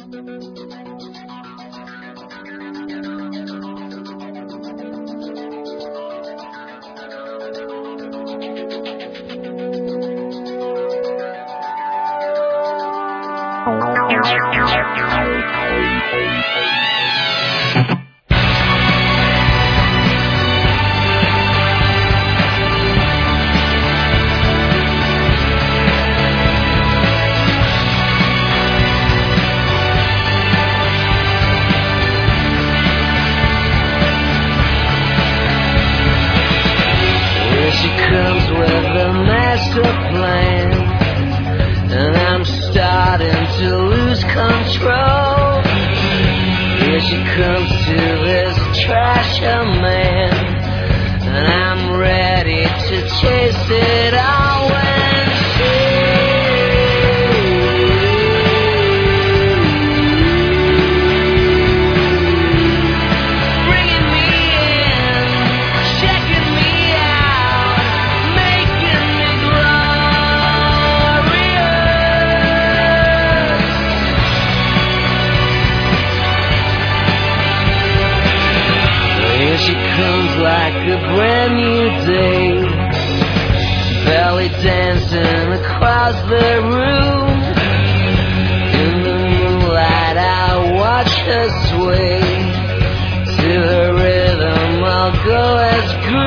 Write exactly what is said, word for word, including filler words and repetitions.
She comes with a master plan, and I'm starting to lose control. Here she comes to this trasher man, and I'm ready to chase it all when she bringing me in, checking me out, making me glorious. Here she comes like a brand new day, belly dancing across the room. In the moonlight I watch her sway, to her rhythm I'll go as groove.